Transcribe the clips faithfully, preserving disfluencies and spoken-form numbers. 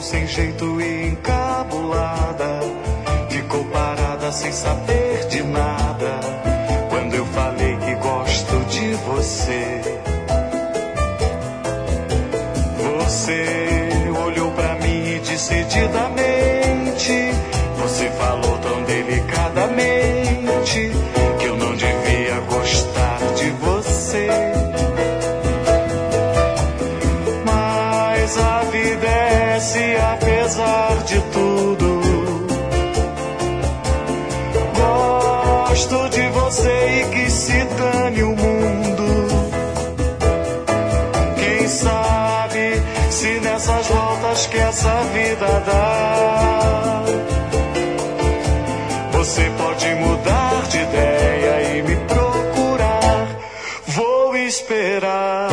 sem jeito e encabulada, ficou parada sem saber de nada. Quando eu falei que gosto de você, você olhou pra mim e decididamente, você falou tão delicadamente que eu não devia gostar de você. Mas a vida é se apesar de tudo, gosto de você e que se dane o mundo. Quem sabe se nessas voltas que essa vida dá, você pode mudar de ideia e me procurar. Vou esperar.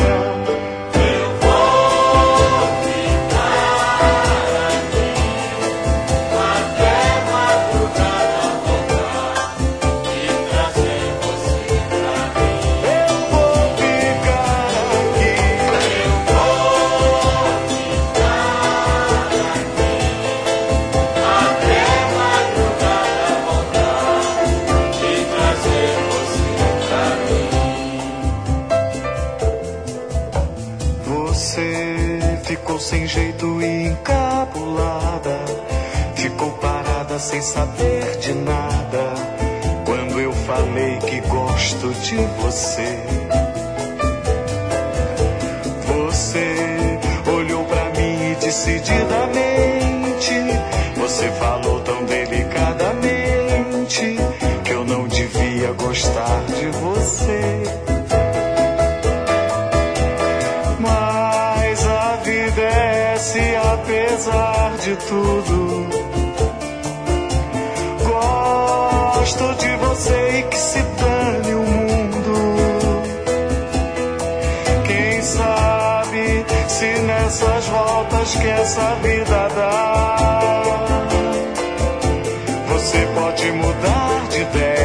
Sem jeito e encabulada, ficou parada sem saber de nada. Quando eu falei que gosto de você, você olhou pra mim e decididamente, você falou tão delicadamente que eu não devia gostar de você. Apesar de tudo, gosto de você e que se dane o mundo. Quem sabe se nessas voltas que essa vida dá, você pode mudar de ideia